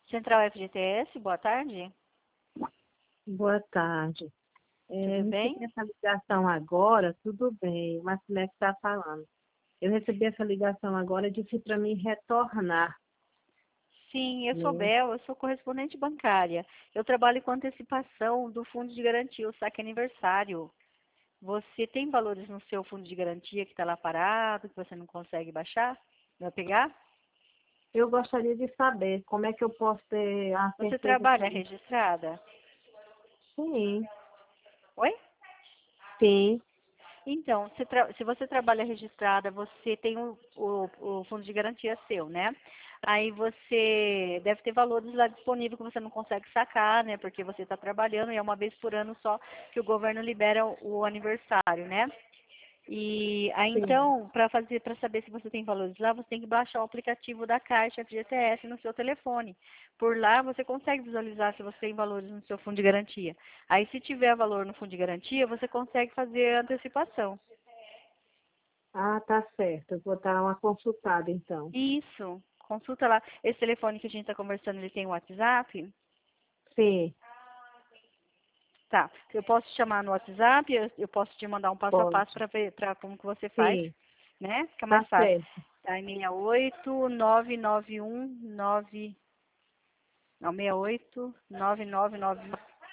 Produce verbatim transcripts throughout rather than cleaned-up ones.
Central F G T S, boa tarde. Boa tarde. É, Tudo bem? recebi essa ligação agora, tudo bem, mas como é que está falando? Eu recebi essa ligação agora e disse para mim retornar, Sim, eu sou né? Bel, eu sou correspondente bancária. Eu trabalho com antecipação do fundo de garantia, o saque aniversário. Você tem valores no seu fundo de garantia que está lá parado, que você não consegue baixar? Vai pegar? Eu gostaria de saber como é que eu posso ter a Você certeza trabalha que... registrada? Sim, Oi? sim, Então, se, tra- se você trabalha registrada, você tem o, o, o fundo de garantia seu, né? Aí você deve ter valores lá disponíveis que você não consegue sacar, né? Porque você está trabalhando e é uma vez por ano só que o governo libera o, o aniversário, né? E aí sim. então, para fazer, para saber se você tem valores lá, você tem que baixar o aplicativo da Caixa F G T S no seu telefone. Por lá você consegue visualizar se você tem valores no seu fundo de garantia. Aí se tiver valor no fundo de garantia, você consegue fazer a antecipação. Ah, tá certo. Eu vou dar uma consultada então. Isso. Consulta lá. Esse telefone que a gente está conversando, ele tem um WhatsApp? Sim, Tá. Eu posso te chamar no WhatsApp, eu, eu posso te mandar um passo a passo pode. para ver para como que você faz, Sim, né? Fica tá mais fácil. certo. Tá, é seis oito nove nove um nove. Não, seis oito nove nove nove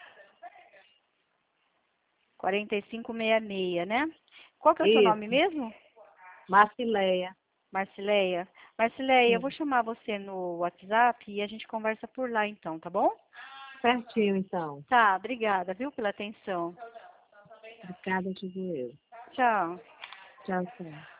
quatro cinco seis seis, né? Qual que é o seu nome Isso, mesmo? Marcileia. Marcileia. Marcileia, eu vou Sim, chamar você no WhatsApp e a gente conversa por lá então, tá bom? certinho então. Tá, obrigada, viu, pela atenção. Obrigada, digo eu. Tchau. Tchau, tchau.